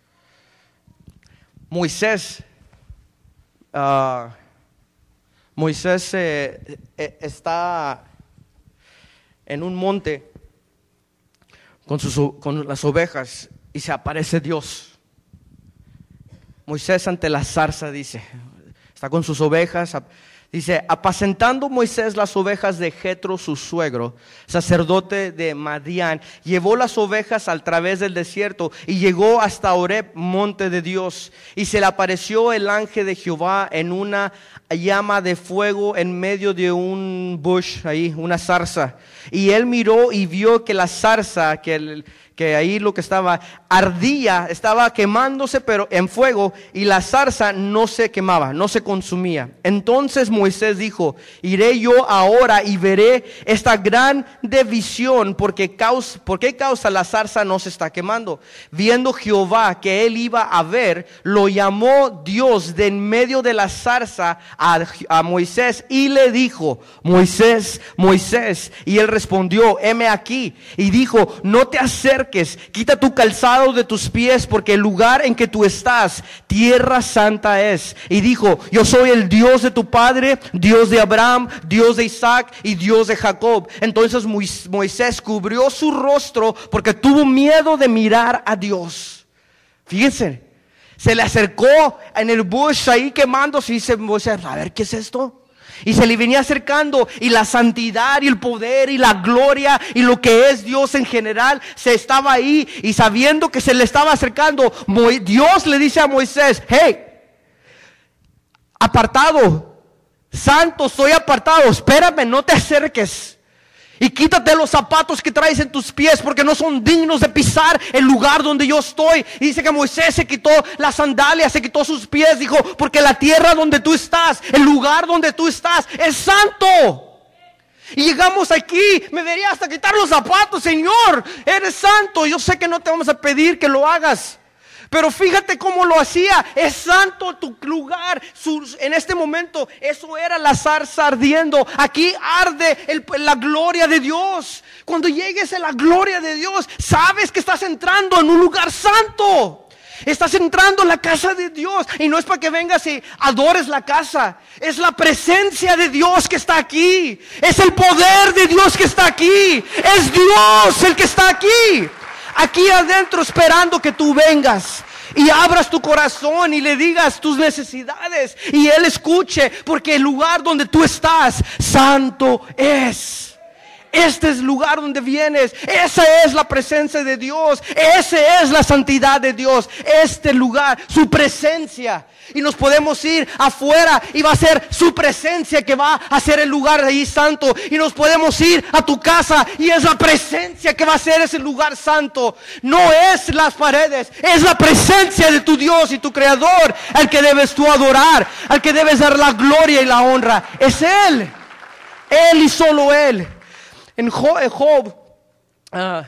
Moisés, uh, Moisés eh, eh, está en un monte con, sus, con las ovejas y se aparece Dios. Moisés ante la zarza, dice, está con sus ovejas, dice, apacentando Moisés las ovejas de Jetro, su suegro, sacerdote de Madián, llevó las ovejas al través del desierto y llegó hasta Horeb, monte de Dios, y se le apareció el ángel de Jehová en una llama de fuego en medio de un bush, ahí, una zarza, y él miró y vio que la zarza, que el que ahí lo que estaba ardía, estaba quemándose pero en fuego, y la zarza no se quemaba, no se consumía. Entonces Moisés dijo, iré yo ahora y veré esta gran división, porque causa, ¿por qué causa la zarza no se está quemando? Viendo Jehová que él iba a ver, lo llamó Dios de en medio de la zarza a, a Moisés y le dijo, Moisés, Moisés, y él respondió, heme aquí, y dijo, no te acerques, quita tu calzado de tus pies, porque el lugar en que tú estás, tierra santa es. Y dijo, yo soy el Dios de tu padre, Dios de Abraham, Dios de Isaac y Dios de Jacob. Entonces Moisés cubrió su rostro porque tuvo miedo de mirar a Dios. Fíjense, se le acercó en el bush ahí quemándose y dice Moisés, a ver, ¿qué es esto? Y se le venía acercando, y la santidad y el poder y la gloria y lo que es Dios en general se estaba ahí, y sabiendo que se le estaba acercando, Dios le dice a Moisés, hey, apartado, santo, soy apartado, espérame, no te acerques. Y quítate los zapatos que traes en tus pies, porque no son dignos de pisar el lugar donde yo estoy. Y dice que Moisés se quitó las sandalias, se quitó sus pies. Dijo, porque la tierra donde tú estás, el lugar donde tú estás, es santo. Y llegamos aquí, me debería hasta quitar los zapatos, Señor, eres santo. Yo sé que no te vamos a pedir que lo hagas, pero fíjate cómo lo hacía. Es santo tu lugar. En este momento eso era la zarza ardiendo. Aquí arde el, la gloria de Dios. Cuando llegues a la gloria de Dios, sabes que estás entrando en un lugar santo. Estás entrando en la casa de Dios. Y no es para que vengas y adores la casa. Es la presencia de Dios que está aquí. Es el poder de Dios que está aquí. Es Dios el que está aquí. Aquí adentro, esperando que tú vengas y abras tu corazón y le digas tus necesidades y Él escuche, porque el lugar donde tú estás, santo es. Este es el lugar donde vienes. Esa es la presencia de Dios. Esa es la santidad de Dios. Este lugar, su presencia. Y nos podemos ir afuera y va a ser su presencia que va a ser el lugar ahí santo. Y nos podemos ir a tu casa y es la presencia que va a ser ese lugar santo. No es las paredes, es la presencia de tu Dios y tu Creador al que debes tú adorar, al que debes dar la gloria y la honra. Es Él, Él y solo Él. En Job, Job, uh,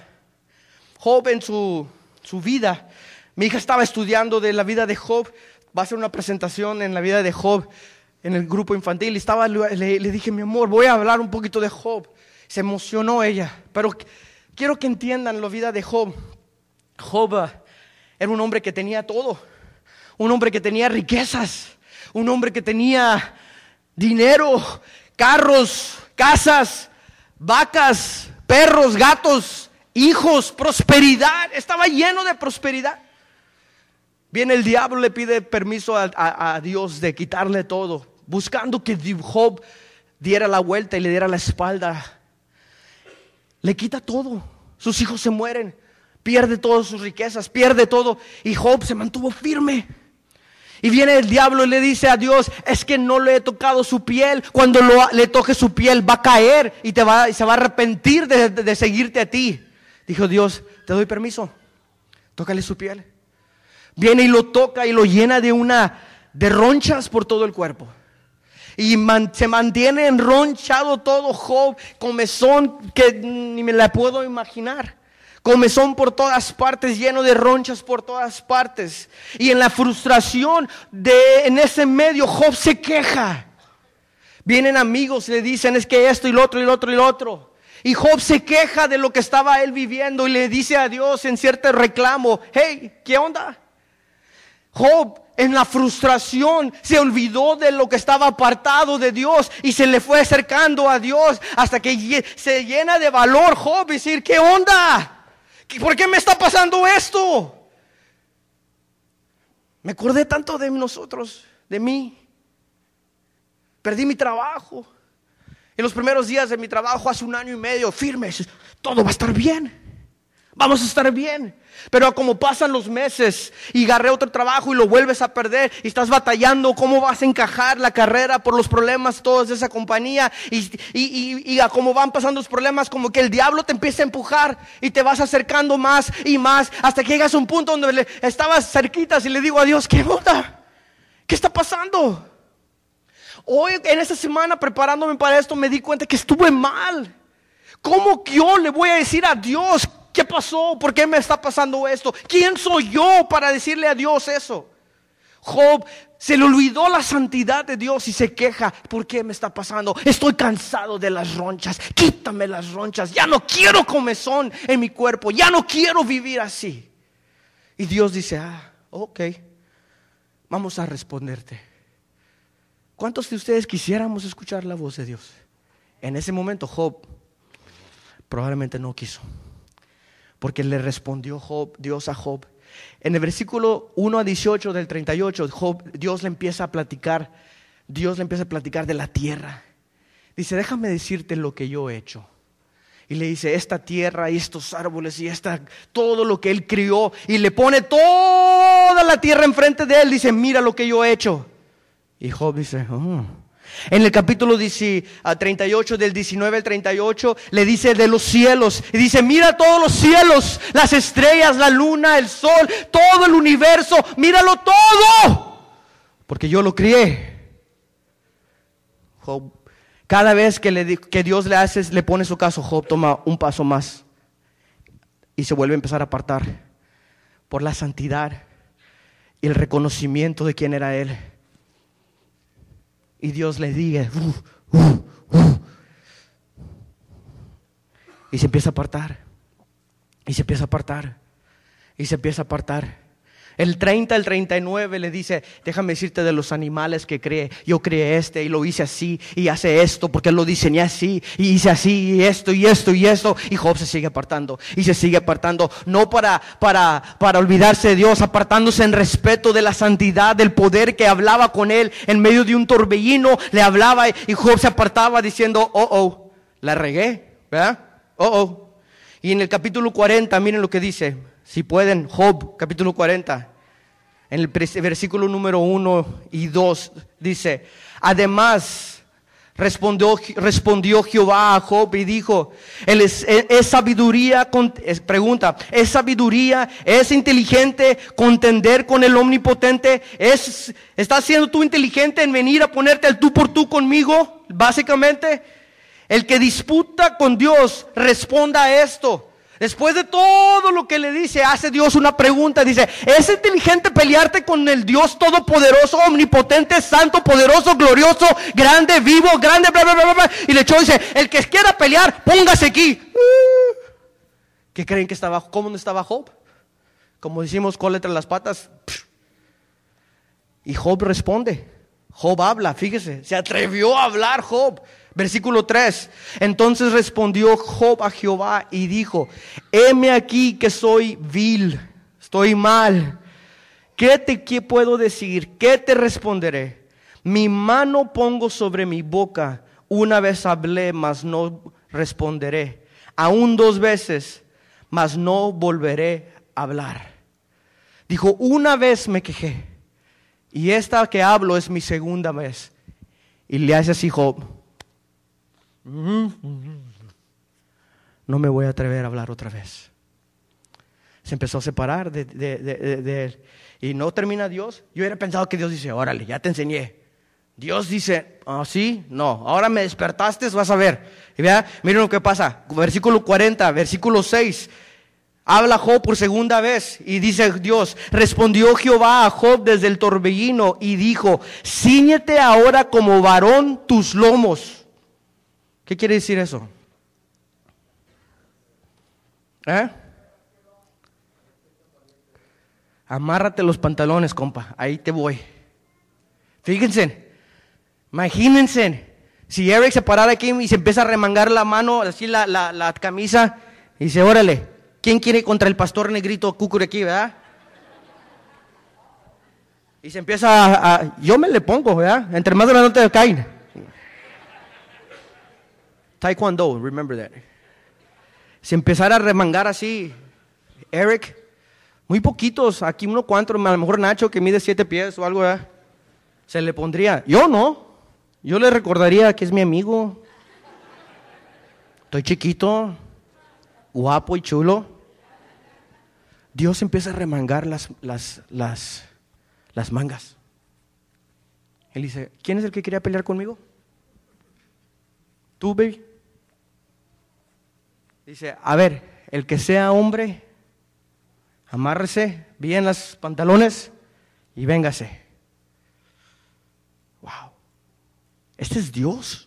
Job en su, su vida, mi hija estaba estudiando de la vida de Job. Va a hacer una presentación en la vida de Job en el grupo infantil. Y estaba, le, le dije, mi amor, voy a hablar un poquito de Job. Se emocionó ella. Pero quiero que entiendan la vida de Job. Job uh, era un hombre que tenía todo. Un hombre que tenía riquezas. Un hombre que tenía dinero, carros, casas, vacas, perros, gatos, hijos, prosperidad. Estaba lleno de prosperidad. Viene el diablo, le pide permiso a, a, a Dios de quitarle todo, buscando que Job diera la vuelta y le diera la espalda. Le quita todo, sus hijos se mueren, pierde todas sus riquezas, pierde todo, y Job se mantuvo firme. Y viene el diablo y le dice a Dios: es que no le he tocado su piel. Cuando lo, le toque su piel va a caer y, te va, y se va a arrepentir de, de, de seguirte a ti. Dijo Dios: te doy permiso, tócale su piel. Viene y lo toca y lo llena de una de ronchas por todo el cuerpo. Y man, se mantiene enronchado todo Job, comezón que ni me la puedo imaginar. Comezón por todas partes, lleno de ronchas por todas partes. Y en la frustración de en ese medio Job se queja. Vienen amigos y le dicen: es que esto y lo otro y lo otro y lo otro. Y Job se queja de lo que estaba él viviendo y le dice a Dios en cierto reclamo: hey, ¿qué onda? Job en la frustración se olvidó de lo que estaba apartado de Dios y se le fue acercando a Dios hasta que se llena de valor Job y decir: ¿qué onda? ¿Por qué me está pasando esto? Me acordé tanto de nosotros, de mí. Perdí mi trabajo. En los primeros días de mi trabajo hace un año y medio, firmes, todo va a estar bien. Vamos a estar bien. Pero como pasan los meses y agarré otro trabajo y lo vuelves a perder y estás batallando cómo vas a encajar la carrera por los problemas todos de esa compañía y, y, y, y a cómo van pasando los problemas, como que el diablo te empieza a empujar y te vas acercando más y más hasta que llegas a un punto donde le, estabas cerquitas y le digo a Dios: ¿qué onda? ¿Qué está pasando? Hoy en esta semana preparándome para esto me di cuenta que estuve mal. ¿Cómo yo le voy a decir a Dios qué pasó? ¿Por qué me está pasando esto? ¿Quién soy yo para decirle a Dios eso? Job se le olvidó la santidad de Dios y se queja: ¿por qué me está pasando? Estoy cansado de las ronchas, quítame las ronchas, ya no quiero comezón en mi cuerpo, ya no quiero vivir así. Y Dios dice: ah, ok, vamos a responderte. ¿Cuántos de ustedes quisiéramos escuchar la voz de Dios? En ese momento Job probablemente no quiso, porque le respondió Job, Dios a Job. En el versículo uno a dieciocho del treinta y ocho, Job, Dios le empieza a platicar, Dios le empieza a platicar de la tierra. Dice: déjame decirte lo que yo he hecho. Y le dice: esta tierra y estos árboles y esta, todo lo que él crió, y le pone toda la tierra enfrente de él. Dice: mira lo que yo he hecho. Y Job dice: oh. En el capítulo treinta y ocho, del diecinueve al treinta y ocho, le dice de los cielos. Y dice: mira todos los cielos, las estrellas, la luna, el sol, todo el universo, míralo todo, porque yo lo crié. Job, cada vez que, le, que Dios le hace, le pone su caso, Job toma un paso más y se vuelve a empezar a apartar por la santidad y el reconocimiento de quién era él. Y Dios le dice: uh, uh, uh. y se empieza a apartar, y se empieza a apartar, y se empieza a apartar. El treinta, el treinta y nueve le dice: déjame decirte de los animales que creé. Yo creé este y lo hice así, y hace esto porque lo diseñé así, y hice así, y esto, y esto, y esto. Y Job se sigue apartando, y se sigue apartando, no para, para, para olvidarse de Dios, apartándose en respeto de la santidad, del poder que hablaba con él en medio de un torbellino. Le hablaba y Job se apartaba diciendo: oh, oh, la regué, ¿verdad? Oh, oh. Y en el capítulo cuarenta, miren lo que dice. Si pueden, Job, capítulo cuarenta, en el versículo número uno y dos, dice: además respondió, respondió Jehová a Job y dijo: él es, es, es sabiduría, es, pregunta, ¿es sabiduría, es inteligente contender con el omnipotente? ¿Es, ¿Estás siendo tú inteligente en venir a ponerte al tú por tú conmigo? Básicamente, el que disputa con Dios, responda a esto. Después de todo lo que le dice, hace Dios una pregunta. Dice: ¿es inteligente pelearte con el Dios todopoderoso, omnipotente, santo, poderoso, glorioso, grande, vivo, grande, bla, bla, bla, bla? Y le echó, dice: el que quiera pelear, póngase aquí. ¿Qué creen que estaba? ¿Cómo no estaba Job? Como decimos, cola entre las patas. Y Job responde. Job habla, fíjese, se atrevió a hablar Job. Versículo tres. Entonces respondió Job a Jehová y dijo: heme aquí que soy vil, estoy mal. ¿Qué te qué puedo decir? ¿Qué te responderé? Mi mano pongo sobre mi boca. Una vez hablé, mas no responderé. Aún dos veces, mas no volveré a hablar. Dijo, una vez me quejé. Y esta que hablo es mi segunda vez. Y le hace así Job. No me voy a atrever a hablar otra vez. Se empezó a separar de, de, de, de, de él. Y no termina Dios. Yo hubiera pensado que Dios dice, órale, ya te enseñé. Dios dice, ah, sí, no, ahora me despertaste, vas a ver. Y vea, miren lo que pasa. Versículo cuarenta, versículo seis. Habla Job por segunda vez y dice Dios, respondió Jehová a Job desde el torbellino y dijo, cíñete ahora como varón tus lomos. ¿Qué quiere decir eso? ¿Eh? Amárrate los pantalones, compa, ahí te voy. Fíjense. Imagínense, si Eric se parara aquí y se empieza a remangar la mano, así la, la, la camisa, y dice, órale, ¿quién quiere contra el pastor negrito Cucure aquí, verdad? Y se empieza a, a, yo me le pongo, ¿verdad? Entre más de la nota de caen. Taekwondo, remember that. Se empezara a remangar así, Eric, muy poquitos, aquí uno cuantos, a lo mejor Nacho que mide siete pies o algo, ¿verdad? Se le pondría, yo no. Yo le recordaría que es mi amigo. Estoy chiquito, guapo y chulo. Dios empieza a remangar las, las, las, las mangas. Él dice, ¿quién es el que quería pelear conmigo? ¿Tú, baby? Dice, a ver, el que sea hombre, amárrese bien los pantalones y véngase. Wow. Este es Dios.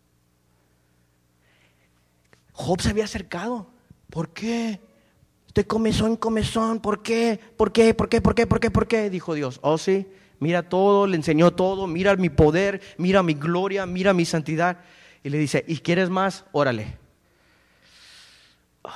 Job se había acercado. ¿Por qué? De comezón en comezón. ¿Por qué? ¿Por qué? ¿Por qué? ¿Por qué? ¿Por qué? ¿Por qué? Dijo Dios. Oh sí, mira todo, le enseñó todo. Mira mi poder, mira mi gloria, mira mi santidad. Y le dice, ¿y quieres más? Órale. Oh.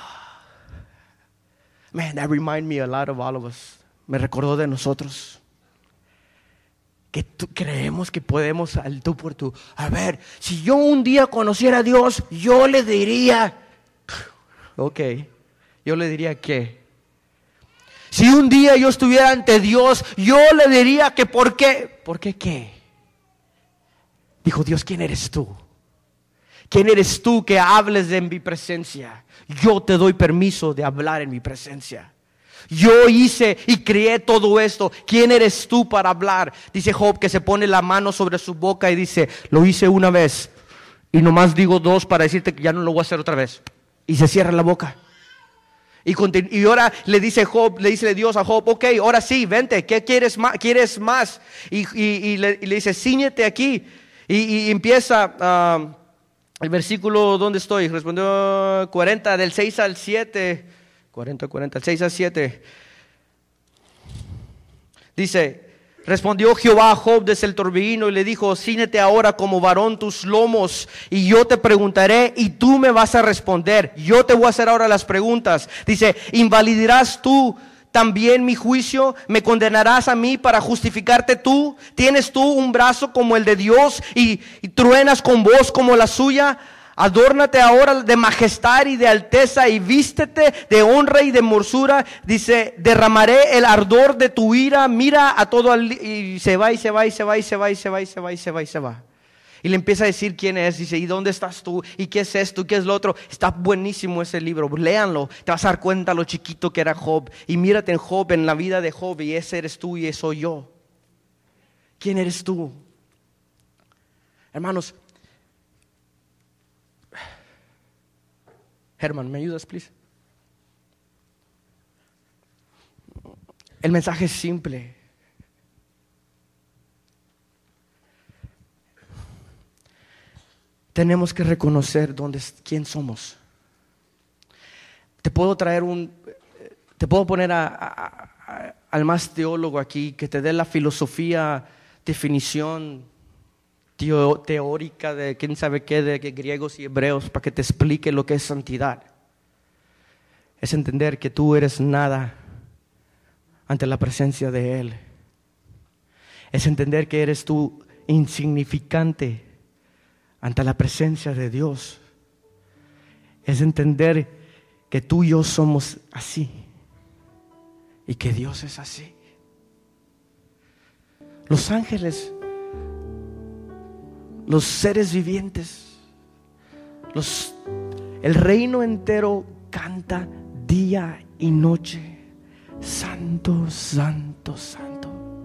Man, that reminds me a lot of all of us. Me recordó de nosotros. Que tú, creemos que podemos al tú por tú. A ver, si yo un día conociera a Dios, yo le diría, ok, yo le diría que, si un día yo estuviera ante Dios, yo le diría que por qué, ¿por qué qué? Dijo Dios, ¿quién eres tú? ¿Quién eres tú que hables de mi presencia? Yo te doy permiso de hablar en mi presencia. Yo hice y creé todo esto. ¿Quién eres tú para hablar? Dice Job que se pone la mano sobre su boca y dice, lo hice una vez y nomás digo dos para decirte que ya no lo voy a hacer otra vez. Y se cierra la boca. Y, continu- y ahora le dice Job, le dice Dios a Job, ok, ahora sí, vente, ¿qué quieres más? ¿Quieres más? Y, y, y, le, y le dice, cíñete aquí. Y, y empieza uh, el versículo, ¿dónde estoy? Respondió cuarenta, del seis al siete. cuarenta, cuarenta, seis a siete. Dice, respondió Jehová a Job desde el torbellino y le dijo, cíñete ahora como varón tus lomos y yo te preguntaré y tú me vas a responder. Yo te voy a hacer ahora las preguntas. Dice, ¿invalidarás tú también mi juicio? ¿Me condenarás a mí para justificarte tú? ¿Tienes tú un brazo como el de Dios y, y truenas con voz como la suya? Adórnate ahora de majestad y de alteza y vístete de honra y de morsura. Dice, derramaré el ardor de tu ira. Mira a todo al, y se va y se va y se va y se va y se va y se va y se va y se va. Y le empieza a decir quién es. Dice, ¿y dónde estás tú? ¿Y qué es esto? ¿Y qué es lo otro? Está buenísimo ese libro. Léanlo. Te vas a dar cuenta lo chiquito que era Job. Y mírate en Job, en la vida de Job. Y ese eres tú y ese soy yo. ¿Quién eres tú? Hermanos, Herman, ¿me ayudas, please? El mensaje es simple. Tenemos que reconocer dónde, quién somos. Te puedo traer un, te puedo poner a, a, a, al más teólogo aquí que te dé la filosofía, definición Teo, teórica de quién sabe qué, de griegos y hebreos, para que te explique lo que es santidad. Es entender que tú eres nada ante la presencia de Él. Es entender que eres tú insignificante ante la presencia de Dios. Es entender que tú y yo somos así y que Dios es así. Los ángeles, los seres vivientes, los, el reino entero canta día y noche: santo, santo, santo.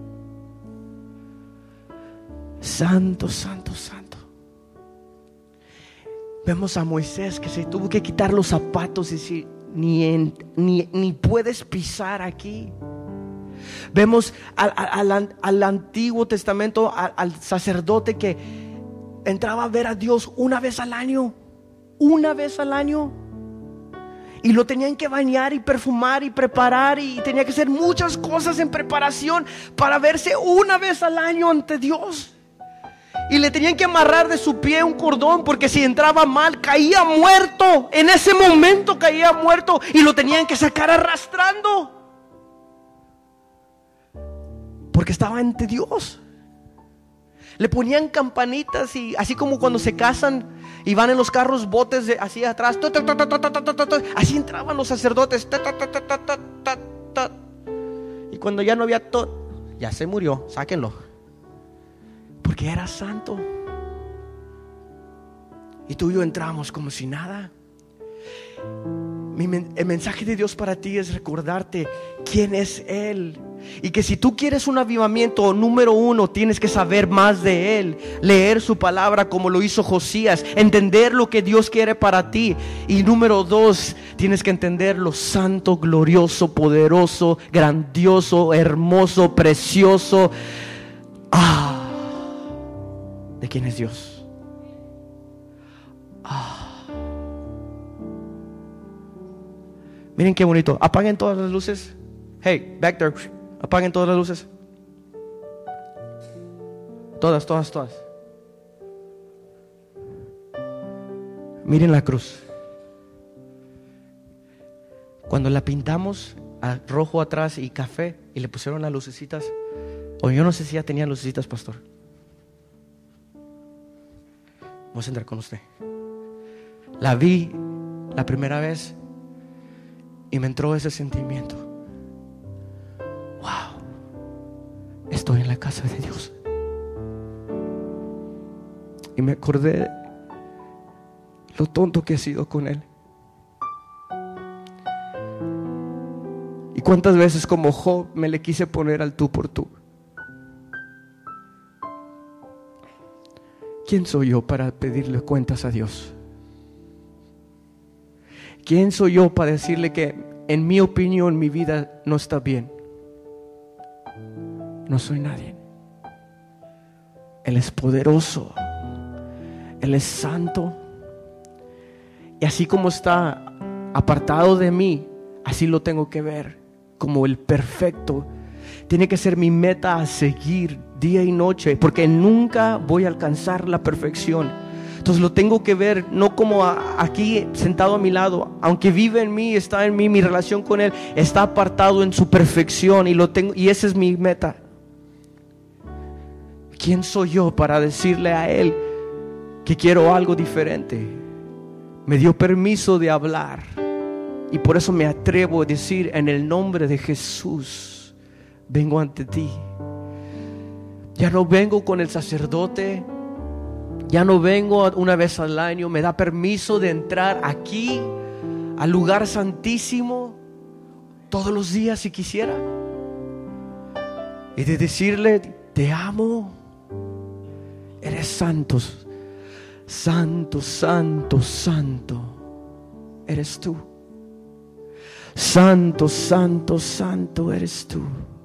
Santo, santo, santo. Vemos a Moisés que se tuvo que quitar los zapatos y decir: ni, en, ni, ni puedes pisar aquí. Vemos al, al, al Antiguo Testamento, al, al sacerdote que entraba a ver a Dios una vez al año. Una vez al año. Y lo tenían que bañar y perfumar y preparar, y tenía que hacer muchas cosas en preparación para verse una vez al año ante Dios. Y le tenían que amarrar de su pie un cordón, porque si entraba mal caía muerto. En ese momento caía muerto y lo tenían que sacar arrastrando, porque estaba ante Dios. Le ponían campanitas, y así como cuando se casan y van en los carros botes de, así atrás, así entraban los sacerdotes. Y cuando ya no había todo, ya se murió, sáquenlo, porque era santo. Y tú y yo entramos como si nada. Mi, el mensaje de Dios para ti es recordarte quién es Él, y que si tú quieres un avivamiento, número uno, tienes que saber más de Él, leer su palabra como lo hizo Josías, entender lo que Dios quiere para ti. Y número dos, tienes que entender lo santo, glorioso, poderoso, grandioso, hermoso, precioso, ah, de quién es Dios. Ah. Miren qué bonito. Apaguen todas las luces. Hey, back there. Apaguen todas las luces. Todas, todas, todas. Miren la cruz. Cuando la pintamos a rojo atrás y café, y le pusieron las lucecitas, o yo no sé si ya tenía lucecitas, pastor. Vamos a entrar con usted. La vi la primera vez y me entró ese sentimiento. Wow, estoy en la casa de Dios. Y me acordé lo tonto que he sido con Él. Y cuántas veces como Job me le quise poner al tú por tú. ¿Quién soy yo para pedirle cuentas a Dios? ¿Quién soy yo para decirle que en mi opinión mi vida no está bien? No soy nadie. Él es poderoso, Él es santo, y así como está apartado de mí, así lo tengo que ver como el perfecto. Tiene que ser mi meta a seguir día y noche, porque nunca voy a alcanzar la perfección. Entonces lo tengo que ver no como a, aquí sentado a mi lado, aunque vive en mí, está en mí, mi relación con Él está apartado en su perfección, y lo tengo, y esa es mi meta. ¿Quién soy yo para decirle a Él que quiero algo diferente? Me dio permiso de hablar, y por eso me atrevo a decir: en el nombre de Jesús vengo ante ti. Ya no vengo con el sacerdote, ya no vengo una vez al año. Me da permiso de entrar aquí al lugar santísimo todos los días si quisiera, y de decirle: te amo, eres santo, santo, santo, santo eres tú. Santo, santo, santo eres tú.